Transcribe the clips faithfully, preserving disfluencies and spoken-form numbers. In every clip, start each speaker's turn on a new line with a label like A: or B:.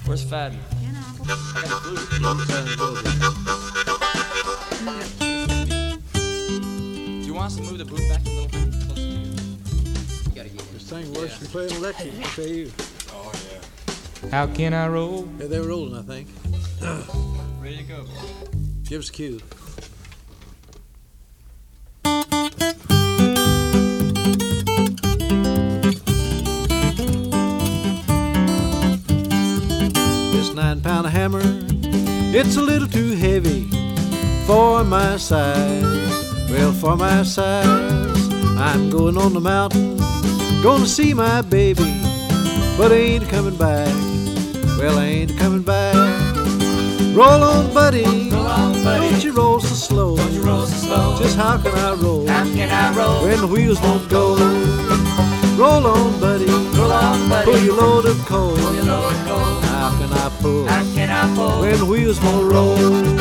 A: Where's Fadden? I got the blue. Do you want us to move the booth back a little bit closer to you? You gotta get
B: This thing worse than playing electric, I'll tell you.
A: Oh, yeah.
C: How can I roll?
B: Yeah, they're rolling, I think.
A: Ready to go.
B: Give us a cue. This nine-pound hammer, it's a little too heavy for my size. Well, for my size, I'm going on the mountain, gonna see my baby, but I ain't coming back. Well, I ain't coming back. Roll on, buddy.
D: Roll on, buddy.
B: Don't you roll so slow.
D: Don't you roll so slow.
B: Just how can I roll?
D: How can I roll
B: when the wheels won't go? Roll on, buddy.
D: Roll on, buddy.
B: Pull your load of coal.
D: Pull your load of coal.
B: How can I pull?
D: How can I pull
B: when the wheels won't roll?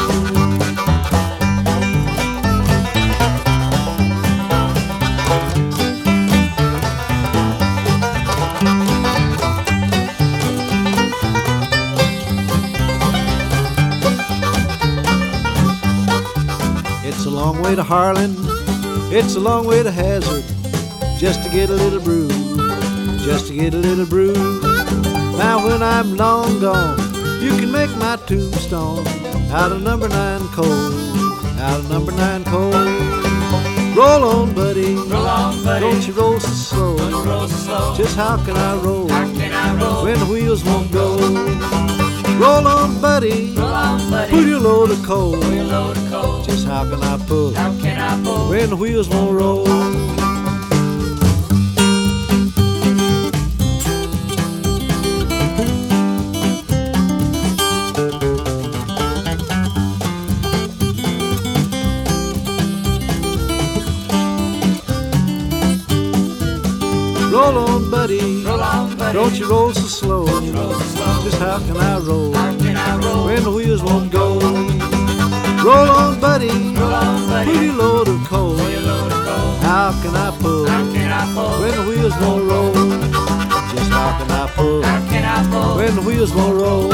B: It's a long way to Harlan, it's a long way to Hazard, just to get a little brew, just to get a little brew. Now when I'm long gone, you can make my tombstone out of number nine coal, out of number nine coal. Roll on, buddy,
D: Roll on, buddy.
B: don't you roll so slow.
D: Don't you roll so slow.
B: Just how can I roll
D: How can I roll
B: when the wheels won't go? Roll on, buddy,
D: Roll on, buddy.
B: pull your load of coal.
D: Pull your load of coal.
B: Just how can I pull
D: How can I pull
B: when the wheels won't roll? Roll on, buddy,
D: Roll on, buddy.
B: don't you roll so slow.
D: Roll so slow.
B: Just how can I roll
D: How can I roll
B: when the wheels won't go? Roll on, buddy,
D: Roll on, buddy.
B: pull your load of coal.
D: Pull your load of coal.
B: How can I pull
D: How can I pull
B: when the wheels won't roll? Just how can I pull
D: How can I pull
B: when the wheels won't roll?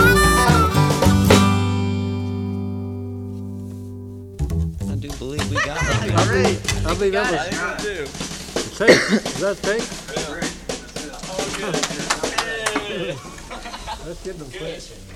A: I do believe we got it.
B: I believe, I believe that was
A: I think we do.
B: tape. Is that tape? Let's get them.